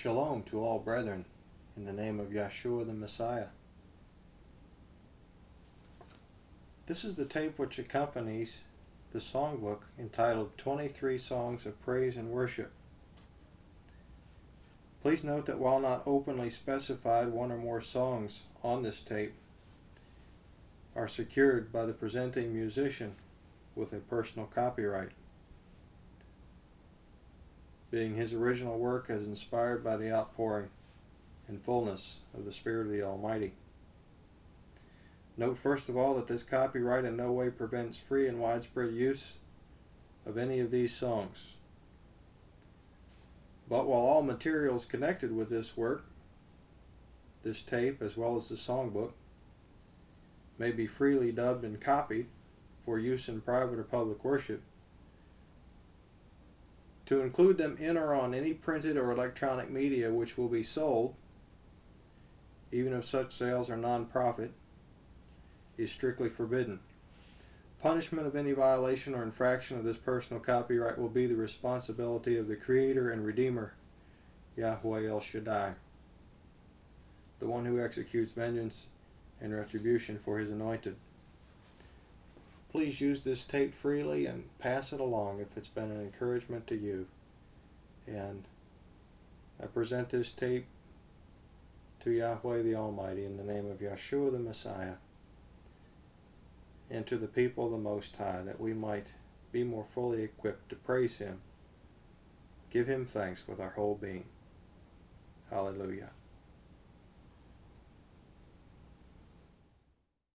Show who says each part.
Speaker 1: Shalom to all brethren, in the name of Yeshua the Messiah. This is the tape which accompanies the songbook entitled 23 Songs of Praise and Worship. Please note that while not openly specified, one or more songs on this tape are secured by the presenting musician with a personal copyright, being his original work as inspired by the outpouring and fullness of the Spirit of the Almighty. Note first of all that this copyright in no way prevents free and widespread use of any of these songs. But while all materials connected with this work, this tape as well as the songbook, may be freely dubbed and copied for use in private or public worship, to include them in or on any printed or electronic media which will be sold, even if such sales are non-profit, is strictly forbidden. Punishment of any violation or infraction of this personal copyright will be the responsibility of the Creator and Redeemer, Yahweh El Shaddai, the one who executes vengeance and retribution for his anointed. Please use this tape freely and pass it along if it's been an encouragement to you. And I present this tape to Yahweh the Almighty in the name of Yeshua the Messiah, and to the people of the Most High, that we might be more fully equipped to praise Him, give Him thanks with our whole being. Hallelujah.